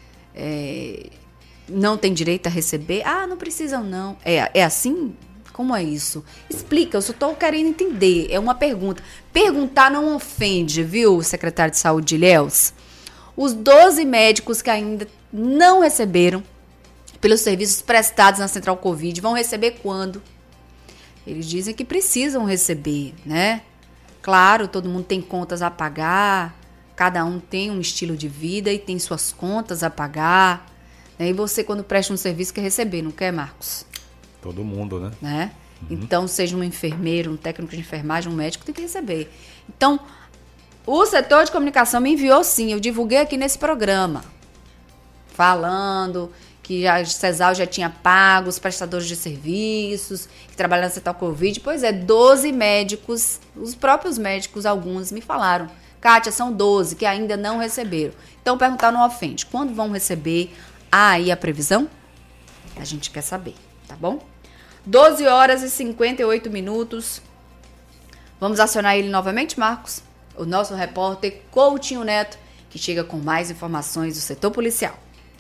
Não tem direito a receber? Ah, não precisam não. É assim? Como é isso? Explica, eu só estou querendo entender. É uma pergunta. Perguntar não ofende, viu, secretário de Saúde de Ilhéus? Os 12 médicos que ainda não receberam pelos serviços prestados na Central Covid vão receber quando? Eles dizem que precisam receber, né? Claro, todo mundo tem contas a pagar, cada um tem um estilo de vida e tem suas contas a pagar. E você, quando presta um serviço, quer receber, não quer, Marcos? Todo mundo, né? Então, seja um enfermeiro, um técnico de enfermagem, um médico, tem que receber. Então, o setor de comunicação me enviou sim, eu divulguei aqui nesse programa, falando que a CESAL já tinha pago os prestadores de serviços, que trabalham na Central Covid. Pois 12 médicos, os próprios médicos, alguns, me falaram. Kátia, são 12 que ainda não receberam. Então, perguntar não ofende. Quando vão receber? Aí a previsão? A gente quer saber, tá bom? 12 horas e 58 minutos. Vamos acionar ele novamente, Marcos? O nosso repórter Coutinho Neto, que chega com mais informações do setor policial.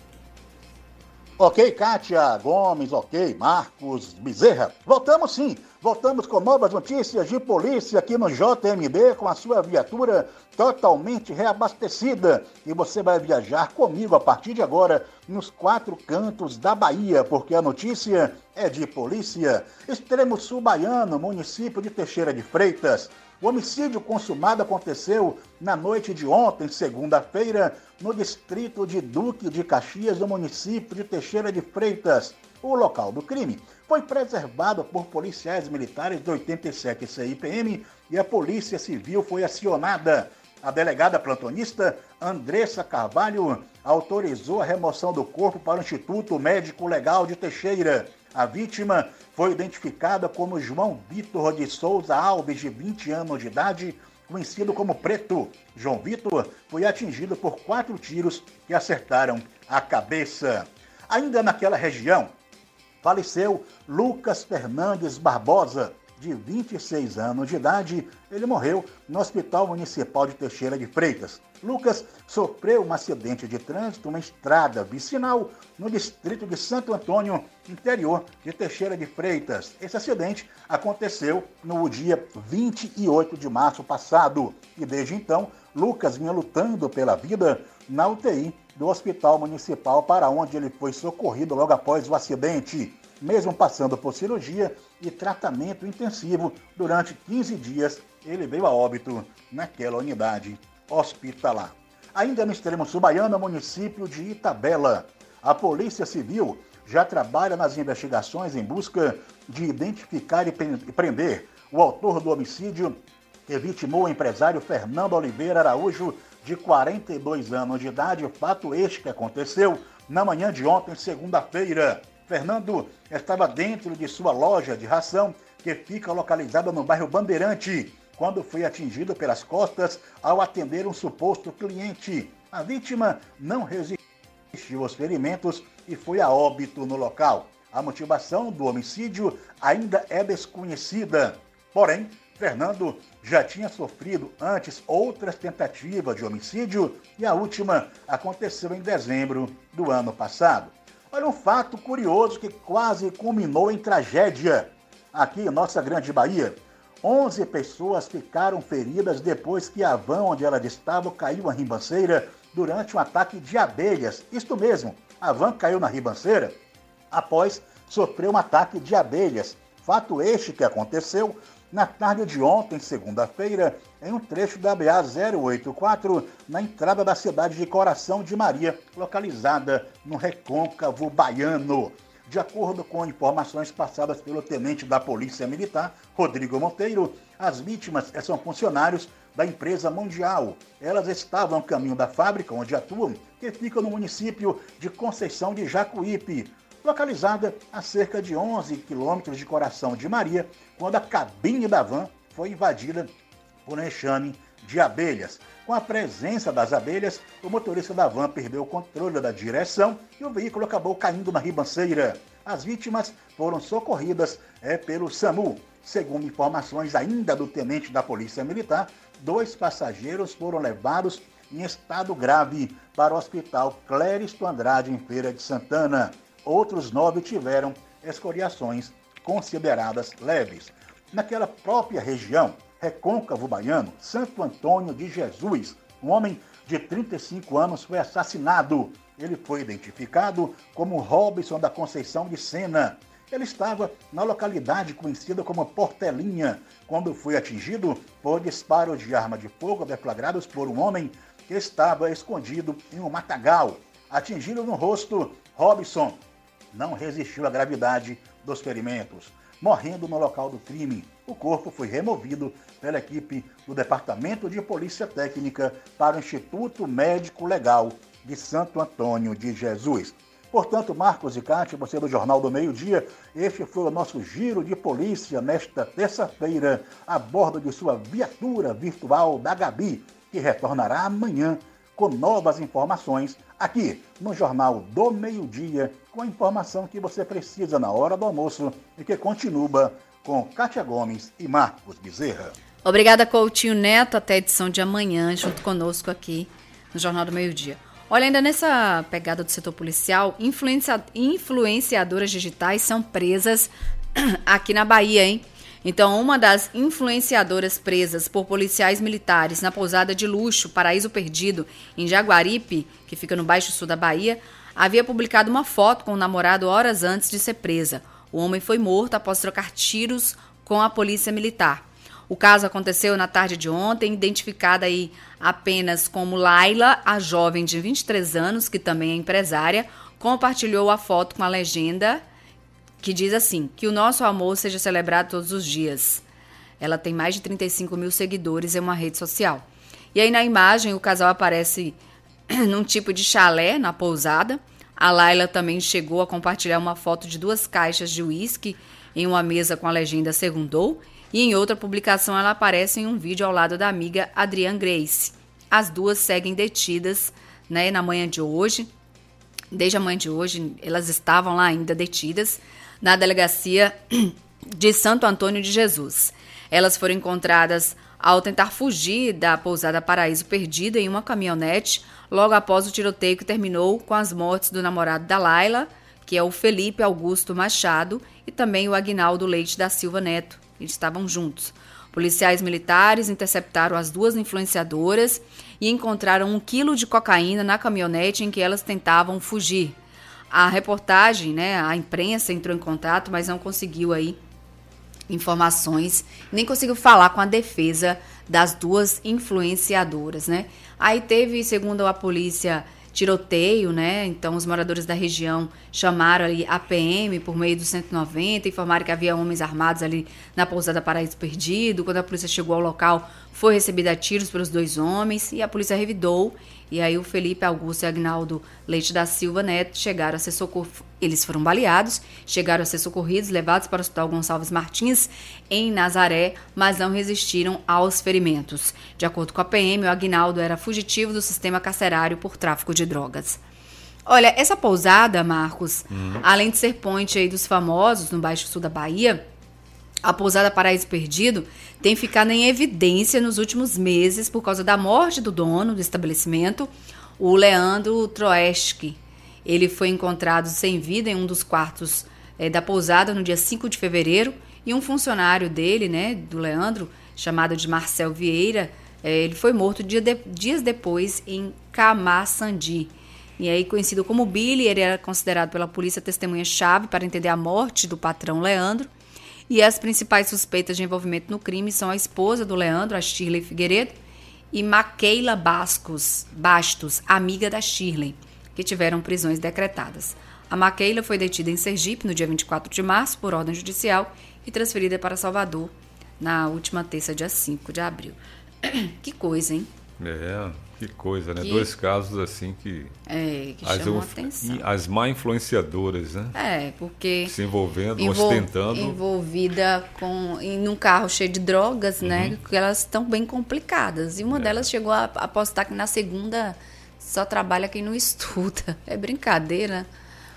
Ok, Kátia Gomes, ok, Marcos Bezerra. Voltamos sim, voltamos com novas notícias de polícia aqui no JMD, com a sua viatura totalmente reabastecida. E você vai viajar comigo a partir de agora nos 4 cantos da Bahia, porque a notícia é de polícia. Extremo Sul Baiano, município de Teixeira de Freitas. O homicídio consumado aconteceu na noite de ontem, segunda-feira, no distrito de Duque de Caxias, no município de Teixeira de Freitas. O local do crime foi preservado por policiais militares do 87 CIPM e a Polícia Civil foi acionada. A delegada plantonista Andressa Carvalho autorizou a remoção do corpo para o Instituto Médico Legal de Teixeira. A vítima foi identificada como João Vitor de Souza Alves, de 20 anos de idade, conhecido como Preto. João Vitor foi atingido por 4 tiros que acertaram a cabeça. Ainda naquela região, faleceu Lucas Fernandes Barbosa, de 26 anos de idade. Ele morreu no Hospital Municipal de Teixeira de Freitas. Lucas sofreu um acidente de trânsito, uma estrada vicinal, no distrito de Santo Antônio, interior de Teixeira de Freitas. Esse acidente aconteceu no dia 28 de março passado. E desde então, Lucas vinha lutando pela vida na UTI do Hospital Municipal, para onde ele foi socorrido logo após o acidente. Mesmo passando por cirurgia e tratamento intensivo durante 15 dias, ele veio a óbito naquela unidade hospitalar. Ainda no extremo sul baiano, município de Itabela, a Polícia Civil já trabalha nas investigações em busca de identificar e prender o autor do homicídio que vitimou o empresário Fernando Oliveira Araújo, de 42 anos de idade. Fato este que aconteceu na manhã de ontem, segunda-feira. Fernando estava dentro de sua loja de ração, que fica localizada no bairro Bandeirante, quando foi atingido pelas costas ao atender um suposto cliente. A vítima não resistiu aos ferimentos e foi a óbito no local. A motivação do homicídio ainda é desconhecida. Porém, Fernando já tinha sofrido antes outras tentativas de homicídio e a última aconteceu em dezembro do ano passado. Olha um fato curioso que quase culminou em tragédia. Aqui em nossa grande Bahia, 11 pessoas ficaram feridas depois que a van onde elas estavam caiu na ribanceira durante um ataque de abelhas. Isto mesmo, a van caiu na ribanceira após sofrer um ataque de abelhas. Fato este que aconteceu na tarde de ontem, segunda-feira, em um trecho da BA-084, na entrada da cidade de Coração de Maria, localizada no Recôncavo Baiano. De acordo com informações passadas pelo tenente da Polícia Militar, Rodrigo Monteiro, as vítimas são funcionários da empresa Mundial. Elas estavam a caminho da fábrica onde atuam, que fica no município de Conceição de Jacuípe, localizada a cerca de 11 quilômetros de Coração de Maria, quando a cabine da van foi invadida por um enxame de abelhas. Com a presença das abelhas, o motorista da van perdeu o controle da direção e o veículo acabou caindo na ribanceira. As vítimas foram socorridas pelo SAMU. Segundo informações ainda do tenente da Polícia Militar, 2 passageiros foram levados em estado grave para o Hospital Cléristo Andrade, em Feira de Santana. Outros 9 tiveram escoriações consideradas leves. Naquela própria região, Recôncavo Baiano, Santo Antônio de Jesus, um homem de 35 anos foi assassinado. Ele foi identificado como Robson da Conceição de Sena. Ele estava na localidade conhecida como Portelinha, quando foi atingido por disparo de arma de fogo deflagrados por um homem que estava escondido em um matagal. Atingido no rosto, Robson não resistiu à gravidade dos ferimentos, morrendo no local do crime. O corpo foi removido pela equipe do Departamento de Polícia Técnica para o Instituto Médico Legal de Santo Antônio de Jesus. Portanto, Marcos e Cátia, você do Jornal do Meio-Dia, este foi o nosso giro de polícia nesta terça-feira, a bordo de sua viatura virtual da Gabi, que retornará amanhã com novas informações aqui no Jornal do Meio-Dia, com a informação que você precisa na hora do almoço e que continua com Cátia Gomes e Marcos Bezerra. Obrigada, Coutinho Neto. Até a edição de amanhã, junto conosco aqui no Jornal do Meio-Dia. Olha, ainda nessa pegada do setor policial, influenciadoras digitais são presas aqui na Bahia, hein? Então, uma das influenciadoras presas por policiais militares na pousada de luxo Paraíso Perdido, em Jaguaripe, que fica no Baixo Sul da Bahia, havia publicado uma foto com o namorado horas antes de ser presa. O homem foi morto após trocar tiros com a polícia militar. O caso aconteceu na tarde de ontem, identificada aí apenas como Laila, a jovem de 23 anos, que também é empresária, compartilhou a foto com a legenda que diz assim: que o nosso amor seja celebrado todos os dias. Ela tem mais de 35 mil seguidores em uma rede social. E aí na imagem o casal aparece num tipo de chalé na pousada. A Laila também chegou a compartilhar uma foto de 2 caixas de uísque em uma mesa com a legenda Segundou. E em outra publicação ela aparece em um vídeo ao lado da amiga Adriane Grace. As duas seguem detidas, né, na manhã de hoje. Desde a manhã de hoje elas estavam lá ainda detidas na delegacia de Santo Antônio de Jesus. Elas foram encontradas ao tentar fugir da pousada Paraíso Perdido em uma caminhonete, logo após o tiroteio que terminou com as mortes do namorado da Laila, que é o Felipe Augusto Machado, e também o Aguinaldo Leite da Silva Neto. Eles estavam juntos. Policiais militares interceptaram as 2 influenciadoras e encontraram 1 quilo de cocaína na caminhonete em que elas tentavam fugir. A reportagem, né, a imprensa entrou em contato, mas não conseguiu aí informações, nem conseguiu falar com a defesa das 2 influenciadoras, né? Aí teve, segundo a polícia, tiroteio, né? Então os moradores da região chamaram ali a PM por meio do 190, informaram que havia homens armados ali na pousada Paraíso Perdido. Quando a polícia chegou ao local, foi recebida a tiros pelos 2 homens e a polícia revidou. E aí o Felipe Augusto e Aguinaldo Leite da Silva Neto chegaram a ser socorridos. Eles foram baleados, chegaram a ser socorridos, levados para o Hospital Gonçalves Martins, em Nazaré, mas não resistiram aos ferimentos. De acordo com a PM, o Aguinaldo era fugitivo do sistema carcerário por tráfico de drogas. Olha, essa pousada, Marcos, além de ser ponte aí dos famosos no Baixo Sul da Bahia, A pousada Paraíso Perdido tem ficado em evidência nos últimos meses por causa da morte do dono do estabelecimento, o Leandro Troeschke. Ele foi encontrado sem vida em um dos quartos da pousada no dia 5 de fevereiro e um funcionário dele, né, do Leandro, chamado de Marcel Vieira, ele foi morto dias depois em Camaçandi. E aí, conhecido como Billy, ele era considerado pela polícia testemunha-chave para entender a morte do patrão Leandro. E as principais suspeitas de envolvimento no crime são a esposa do Leandro, a Shirley Figueiredo, e Maqueila Bastos, amiga da Shirley, que tiveram prisões decretadas. A Maqueila foi detida em Sergipe no dia 24 de março por ordem judicial e transferida para Salvador na última terça, dia 5 de abril. Que coisa, hein? Que coisa, né? Dois casos assim que chamam a atenção. As má influenciadoras, né? Porque se envolvendo, ostentando. Envolvida num carro cheio de drogas, né? Que elas estão bem complicadas. E uma delas chegou a apostar que na segunda só trabalha quem não estuda. É brincadeira.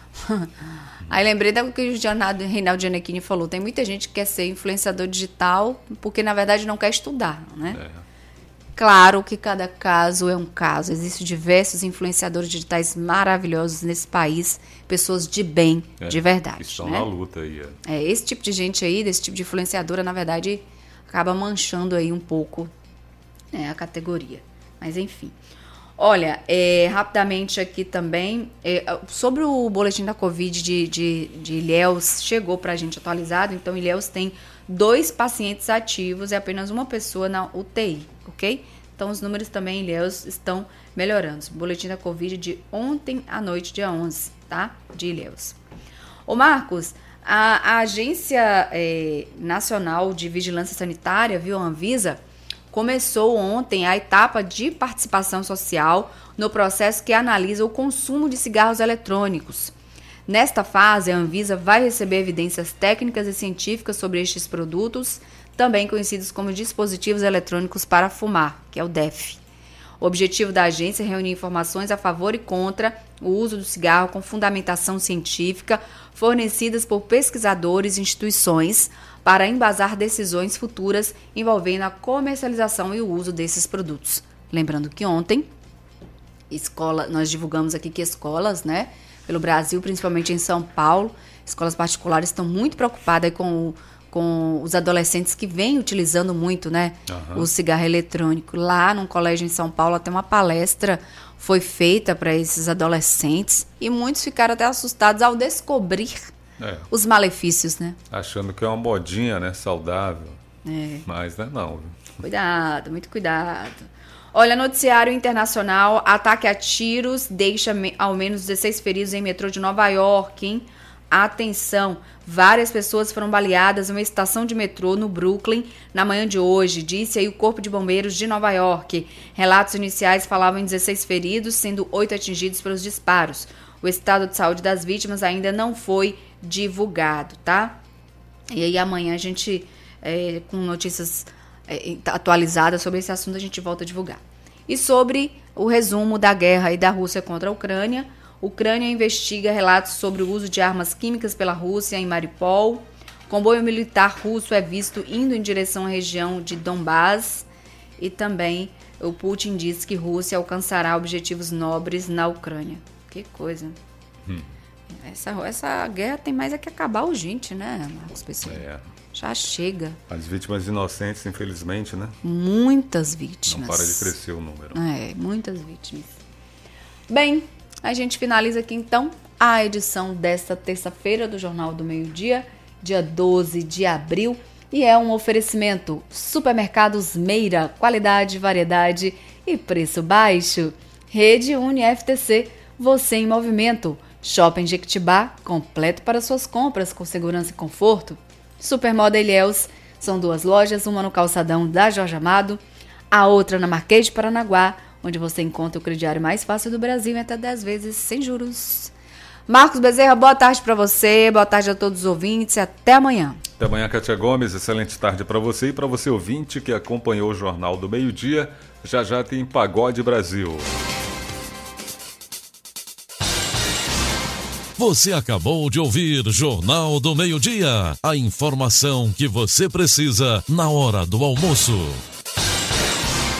Aí lembrei do que o Reinaldo Gianecchini falou. Tem muita gente que quer ser influenciador digital porque, na verdade, não quer estudar, né? Claro que cada caso é um caso. Existem diversos influenciadores digitais maravilhosos nesse país, pessoas de bem, de verdade. Estão na luta aí. Esse tipo de gente aí, desse tipo de influenciadora, na verdade, acaba manchando aí um pouco a categoria. Mas enfim. Olha, rapidamente aqui também, sobre o boletim da Covid de Ilhéus, chegou para a gente atualizado. Então, Ilhéus tem 2 pacientes ativos e apenas uma pessoa na UTI, ok? Então, os números também em Ilhéus estão melhorando. O boletim da Covid de ontem à noite, dia 11, tá? De Ilhéus. Ô Marcos, a Agência Nacional de Vigilância Sanitária, a Anvisa, começou ontem a etapa de participação social no processo que analisa o consumo de cigarros eletrônicos. Nesta fase, a Anvisa vai receber evidências técnicas e científicas sobre estes produtos, também conhecidos como dispositivos eletrônicos para fumar, que é o DEF. O objetivo da agência é reunir informações a favor e contra o uso do cigarro com fundamentação científica fornecidas por pesquisadores e instituições para embasar decisões futuras envolvendo a comercialização e o uso desses produtos. Lembrando que ontem, nós divulgamos aqui que escolas, né, pelo Brasil, principalmente em São Paulo, escolas particulares estão muito preocupadas com os adolescentes que vêm utilizando muito, né, o cigarro eletrônico. Lá num colégio em São Paulo, até uma palestra foi feita para esses adolescentes e muitos ficaram até assustados ao descobrir os malefícios, né? Achando que é uma modinha, né, saudável. Mas não. Cuidado, muito cuidado. Olha, noticiário internacional, ataque a tiros deixa ao menos 16 feridos em metrô de Nova York, hein? Atenção, várias pessoas foram baleadas em uma estação de metrô no Brooklyn na manhã de hoje, disse aí o Corpo de Bombeiros de Nova York. Relatos iniciais falavam em 16 feridos, sendo 8 atingidos pelos disparos. O estado de saúde das vítimas ainda não foi divulgado, tá? E aí amanhã a gente, com notícias atualizadas sobre esse assunto, a gente volta a divulgar. E sobre o resumo da guerra aí da Rússia contra a Ucrânia, Ucrânia investiga relatos sobre o uso de armas químicas pela Rússia em Mariupol. Comboio militar russo é visto indo em direção à região de Donbás. E também o Putin disse que Rússia alcançará objetivos nobres na Ucrânia. Que coisa. Essa guerra tem mais que acabar urgente, né, Marcos Pessoa? Já chega. As vítimas inocentes, infelizmente, né? Muitas vítimas. Não para de crescer o número. Muitas vítimas. Bem, a gente finaliza aqui então a edição desta terça-feira do Jornal do Meio-Dia, dia 12 de abril. E é um oferecimento Supermercados Meira, qualidade, variedade e preço baixo. Rede UniFTC, você em movimento. Shopping Jequitibá, completo para suas compras com segurança e conforto. Supermoda Ilhéus, são 2 lojas, uma no calçadão da Jorge Amado, a outra na Marquês de Paranaguá, onde você encontra o crediário mais fácil do Brasil e até 10 vezes sem juros. Marcos Bezerra, boa tarde para você, boa tarde a todos os ouvintes e até amanhã. Até amanhã, Kátia Gomes, excelente tarde para você e para você ouvinte que acompanhou o Jornal do Meio-Dia. Já tem Pagode Brasil. Você acabou de ouvir Jornal do Meio-Dia. A informação que você precisa na hora do almoço.